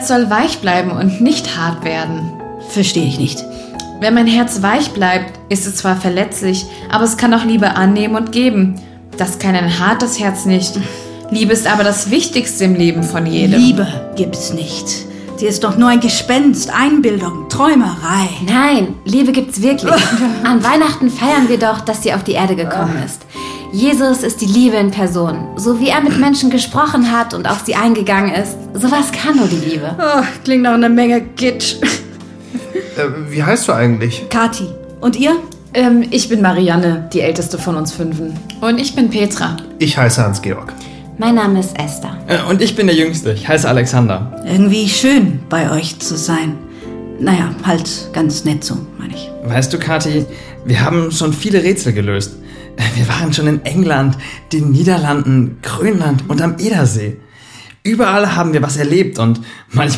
Herz soll weich bleiben und nicht hart werden. Verstehe ich nicht. Wenn mein Herz weich bleibt, ist es zwar verletzlich, aber es kann auch Liebe annehmen und geben. Das kann ein hartes Herz nicht. Liebe ist aber das Wichtigste im Leben von jedem. Liebe gibt's nicht. Sie ist doch nur ein Gespenst, Einbildung, Träumerei. Nein, Liebe gibt's wirklich. An Weihnachten feiern wir doch, dass sie auf die Erde gekommen ist. Jesus ist die Liebe in Person. So wie er mit Menschen gesprochen hat und auf sie eingegangen ist, sowas kann nur die Liebe. Oh, klingt nach einer Menge Kitsch. Wie heißt du eigentlich? Kathi. Und ihr? Ich bin Marianne, die älteste von uns Fünfen. Und ich bin Petra. Ich heiße Hans-Georg. Mein Name ist Esther. Und ich bin der Jüngste. Ich heiße Alexander. Irgendwie schön, bei euch zu sein. Naja, halt ganz nett so, meine ich. Weißt du, Kathi, wir haben schon viele Rätsel gelöst. Wir waren schon in England, den Niederlanden, Grönland und am Edersee. Überall haben wir was erlebt und manchmal